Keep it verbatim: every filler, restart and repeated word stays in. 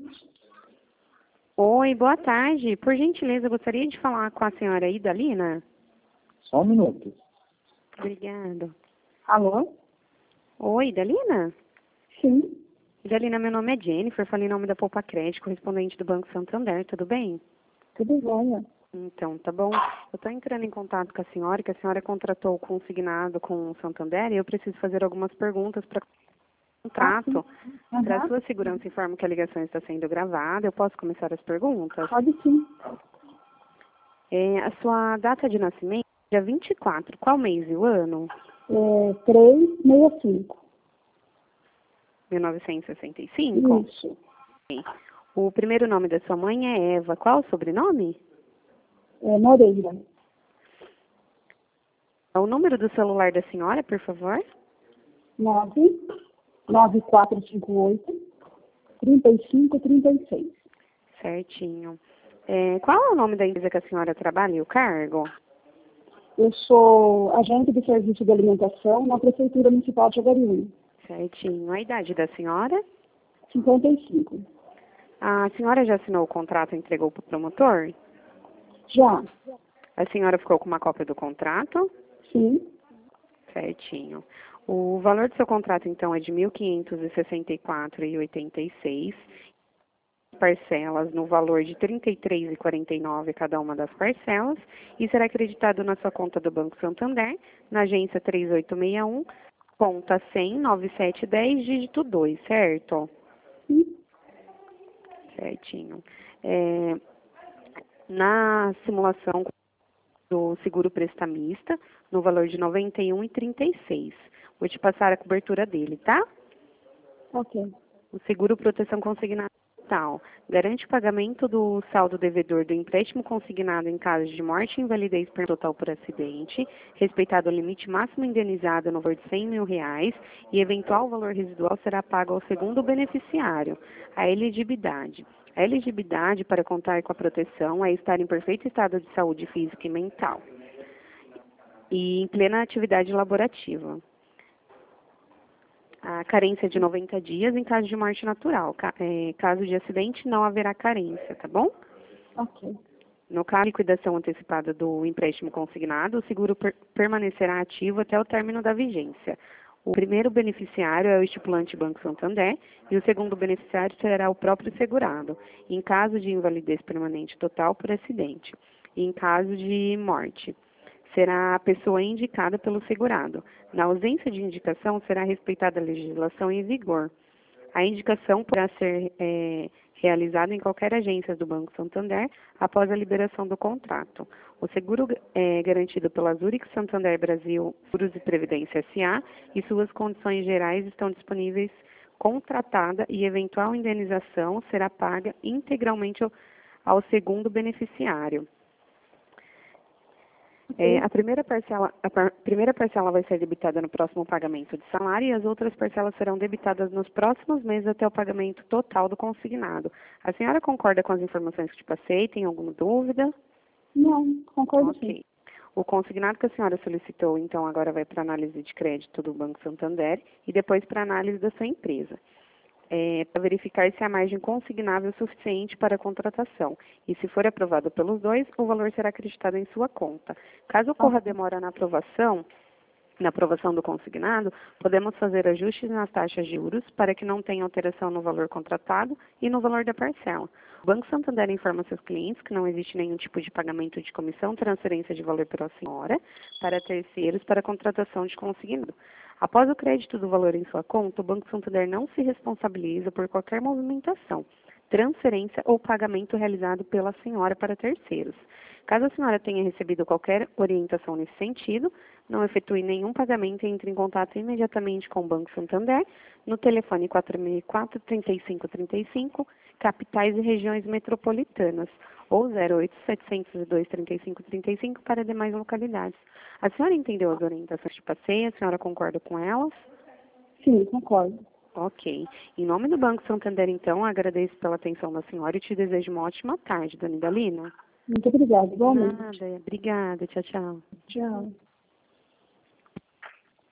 Oi, boa tarde. Por gentileza, eu gostaria de falar com a senhora Idalina. Só um minuto. Obrigada. Alô? Oi, Idalina? Sim, Idalina, meu nome é Jennifer, falei em nome da Poupa Crédito, correspondente do Banco Santander, tudo bem? tudo jóia. Então, tá bom. Eu estou entrando em contato com a senhora, que a senhora contratou o consignado com o Santander, e eu preciso fazer algumas perguntas para o Ah, sim. contrato. Para a Aham. sua segurança, informo que a ligação está sendo gravada. Eu posso começar as perguntas? Pode sim. É, a sua data de nascimento, dia vinte e quatro, qual mês e o ano? É, três sessenta e cinco. mil novecentos e sessenta e cinco? Isso. Sim. O primeiro nome da sua mãe é Eva. Qual o sobrenome? É, Moreira. O número do celular da senhora, por favor? nove nove quatro cinco oito trinta e cinco trinta e seis. Certinho. É, qual é o nome da empresa que a senhora trabalha e o cargo? Eu sou agente de serviço de alimentação na Prefeitura Municipal de Jaguariúna. Certinho. A idade da senhora? cinquenta e cinco. A senhora já assinou o contrato e entregou para o promotor? Já. A senhora ficou com uma cópia do contrato? Sim. Certinho. O valor do seu contrato, então, é de mil quinhentos e sessenta e quatro reais e oitenta e seis centavos. Parcelas no valor de trinta e três reais e quarenta e nove centavos cada uma das parcelas e será acreditado na sua conta do Banco Santander, na agência três oito seis um, conta cem, nove sete um zero, dígito dois, certo? Sim. Certinho. É, na simulação do seguro prestamista, no valor de noventa e um reais e trinta e seis centavos. Vou te passar a cobertura dele, tá? Ok. O seguro proteção consignada total garante o pagamento do saldo devedor do empréstimo consignado em caso de morte e invalidez total por acidente, respeitado o limite máximo indenizado no valor de cem mil reais e eventual valor residual será pago ao segundo beneficiário. A elegibilidade. A elegibilidade para contar com a proteção é estar em perfeito estado de saúde física e mental e em plena atividade laborativa. A carência de noventa dias em caso de morte natural. Ca- é, caso de acidente, não haverá carência, tá bom? Ok. No caso de liquidação antecipada do empréstimo consignado, o seguro per permanecerá ativo até o término da vigência. O primeiro beneficiário é o estipulante Banco Santander e o segundo beneficiário será o próprio segurado, em caso de invalidez permanente total por acidente e em caso de morte. Será a pessoa indicada pelo segurado. Na ausência de indicação, será respeitada a legislação em vigor. A indicação poderá ser é, realizada em qualquer agência do Banco Santander após a liberação do contrato. O seguro é garantido pela Zurich Santander Brasil Seguros e Previdência S A e suas condições gerais estão disponíveis contratada e eventual indenização será paga integralmente ao, ao segundo beneficiário. É, a primeira parcela, a par, primeira parcela vai ser debitada no próximo pagamento de salário e as outras parcelas serão debitadas nos próximos meses até o pagamento total do consignado. A senhora concorda com as informações que te passei? Tem alguma dúvida? Não, concordo sim. Ok. O consignado que a senhora solicitou, então, agora vai para análise de crédito do Banco Santander e depois para análise da sua empresa. É, para verificar se a margem consignável é suficiente para a contratação. E se for aprovado pelos dois, o valor será acreditado em sua conta. Caso ocorra demora na aprovação, na aprovação do consignado, podemos fazer ajustes nas taxas de juros para que não tenha alteração no valor contratado e no valor da parcela. O Banco Santander informa seus clientes que não existe nenhum tipo de pagamento de comissão, transferência de valor pela senhora para terceiros para a contratação de consignado. Após o crédito do valor em sua conta, o Banco Santander não se responsabiliza por qualquer movimentação, transferência ou pagamento realizado pela senhora para terceiros. Caso a senhora tenha recebido qualquer orientação nesse sentido, não efetue nenhum pagamento e entre em contato imediatamente com o Banco Santander no telefone quatro seis quatro, três cinco três cinco, capitais e regiões metropolitanas, ou zero oito sete zero dois, três cinco três cinco para demais localidades. A senhora entendeu as orientações que passei? A senhora concorda com elas? Sim, concordo. Ok. Em nome do Banco Santander, então, agradeço pela atenção da senhora e te desejo uma ótima tarde, dona Idalina. Muito obrigada, igualmente. Nada, obrigada, tchau, tchau. Tchau.